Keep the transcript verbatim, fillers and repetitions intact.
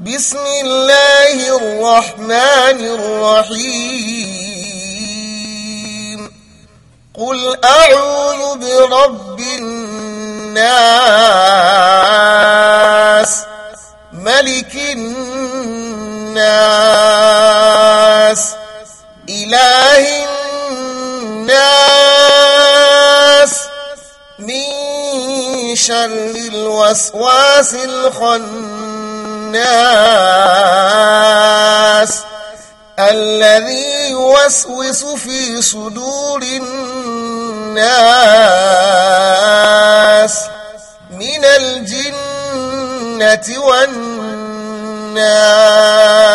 بسم الله الرحمن الرحيم قل أعوذ برب الناس ملك الناس إله الناس من شر الوسواس الخناس الذي يوسوس في صدور الناس من الجنة والناس.